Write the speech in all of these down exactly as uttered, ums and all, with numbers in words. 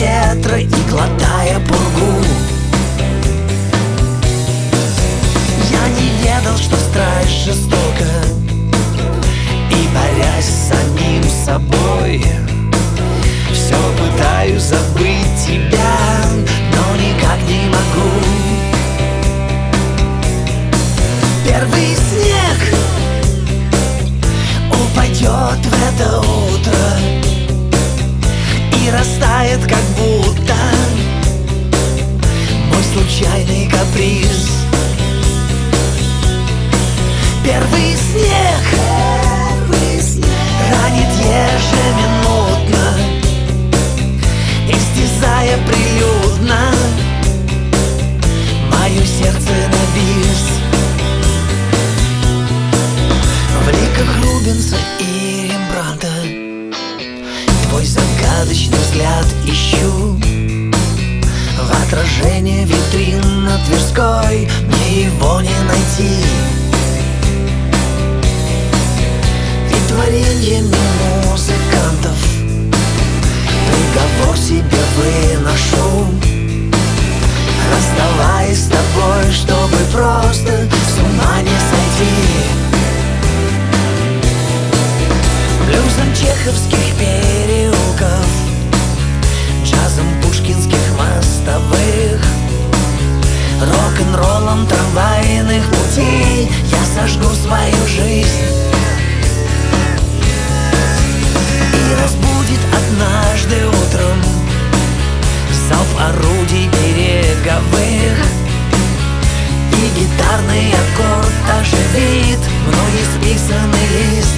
ветра и глотая пургу. Я не ведал, что страсть жестока, и, борясь с самим собой, все пытаюсь забыть тебя, но никак не могу. Первый снег упадет в это утро и растает, как будто мой случайный каприз. Первый снег, Первый снег ранит ежеминутно, истязая прилюдно мое сердце на бис. В ликах Рубенса и Рембрандта твой загадочный взгляд ищу. В отражении витрин на Тверской мне его не найти. И твореньями музыкантов приговор себе выношу, расставаясь с тобой, чтобы просто с ума не сойти. Блюзом чеховских переулков, джазом пушкинских мостовых, рок-н-роллом трамвайных путей я сожгу свою жизнь. И разбудит однажды утром залп орудий береговых, и гитарный аккорд оживит мной исписанный лист.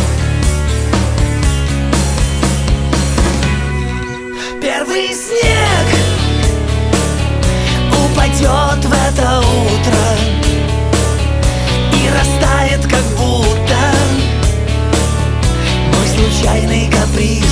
Первый снег упадет в это утро и растает, как будто мой случайный каприз.